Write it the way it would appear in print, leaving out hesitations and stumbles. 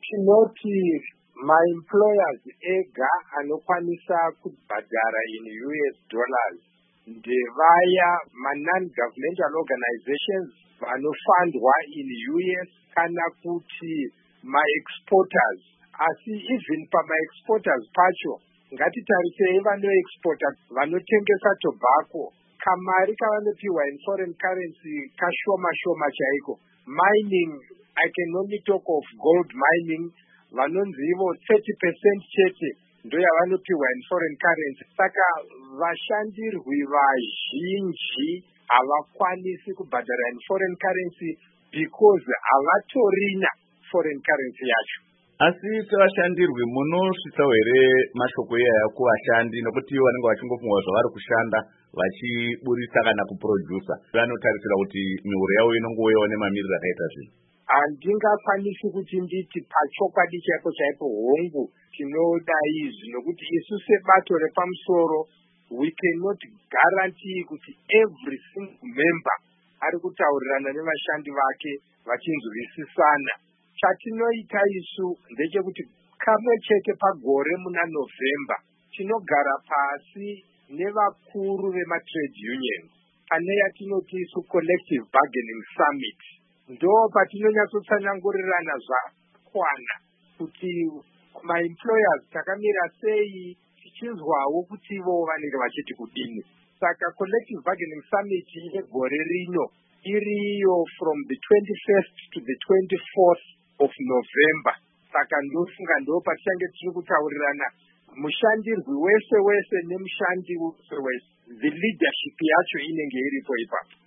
Tinoti maemployers ega anokwanisa kubhadhara in US dollars ndevaya non-governmental organizations vanofandwa in US kana kuti ma-exporters. Asi even pama-exporters pacho ngatitarisei vanoexporta vanotengesa tobacco kamari kavanopiwa in foreign currency kashoma shoma chaiko. Mining, I can only talk of gold mining, vanonzivo 30% chete ndo yavanopiwa in foreign currency. Saka vashandirwi vazhinji havakwanisi kubhadhara in foreign currency because havatorina foreign currency yacho. Asi sevashandirwi munosvitsawo here mashoko iyaya kuvashandi nokuti vanenge vachingofungwa zvavari kushanda vachiburisa kana kuprodusa vanotarisira kuti mihuro yavo inongovewo nemamiriro akaita zvinhu. Handingakwanisi kuti nditi pachokwadi chaipo chaipo hongu tinoda izvi nokuti isu sebato repamusoro we cannot guarantee kuti every single member ari kutaurirana nevashandi vake vachinzwisisana. Chatinoita isu ndechekuti kamwe chete pagore muna November tinogara pasi nevakuru vematrade union pane yatinoti isu collective bargaining summit. Ndo patinonyatsotsanangurirana zvakwana kuti maemployers takamira sei, tichinzwawo kuti ivo vanenge vachiti kudini. Saka collective bargaining summit yegore rino iriyo from the 21st to the 24th of November. Saka ndofunga ndo patichange tiri kutaurirana mushandirwi wese nemushandi wese. The leadership yacho inenge iripo ipapo.